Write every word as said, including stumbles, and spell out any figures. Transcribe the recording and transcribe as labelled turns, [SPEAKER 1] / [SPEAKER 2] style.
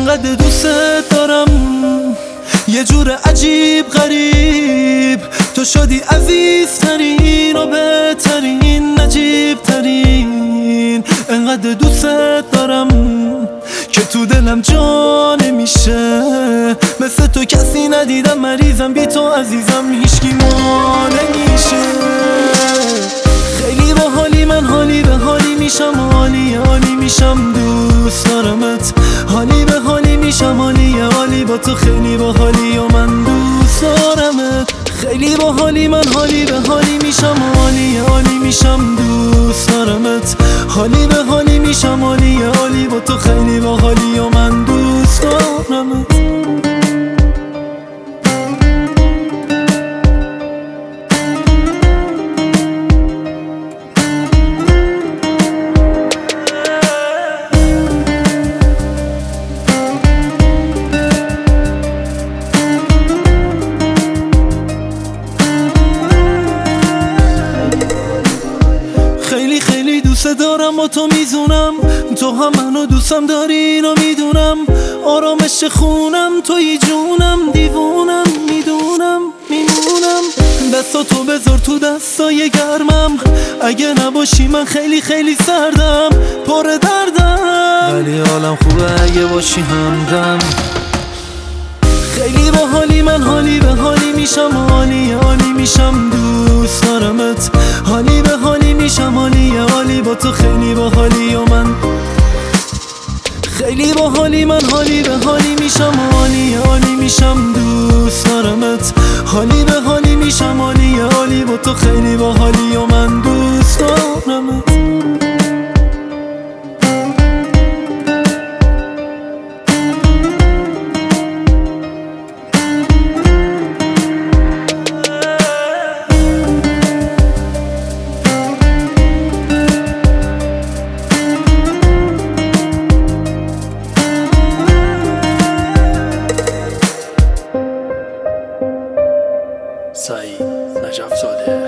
[SPEAKER 1] انقدر دوست دارم، یه جور عجیب غریب. تو شدی عزیزترین و بهترین، نجیبترین. انقدر دوست دارم که تو دلم جا نمیشه. مثل تو کسی ندیدم، مریضم بی تو عزیزم، هیچکی ما نمیشه. خیلی با حالی، من حالی به حالی میشم، حالی حالی میشم، دوست دارمت. حالی به حالی میشم، حالی حالی با تو، خیلی با حالی و من دوست دارمت. خیلی با حالی، من حالی به حالی میشم، حالی حالی میشم، دوست دارمت. حالی به حالی میشم، حالی حالی با تو، خیلی با حالی و من دوست دارمت. خیلی خیلی دوست دارم، با تو میزونم، تو هم منو دوستم داری اینو میدونم. آرامش خونم توی جونم، دیوونم میدونم میمونم. دستاتو بذار تو دستای گرمم، اگه نباشی من خیلی خیلی سردم، پر دردم، ولی حالم خوبه اگه باشی همدم. خیلی با حالی، من حالی به حالی میشم، حالی حالی میشم، دوست دارمت. حالی به حالی میشم، حالی حالی با تو، خیلی با حالی و من. خیلی با حالی، من حالی به حالی میشم، حالی حالی میشم، دوست دارمت. حالی به حالی میشم، حالی حالی با تو، خیلی با حالی و من دوست دارمت.
[SPEAKER 2] سعید نجف زاده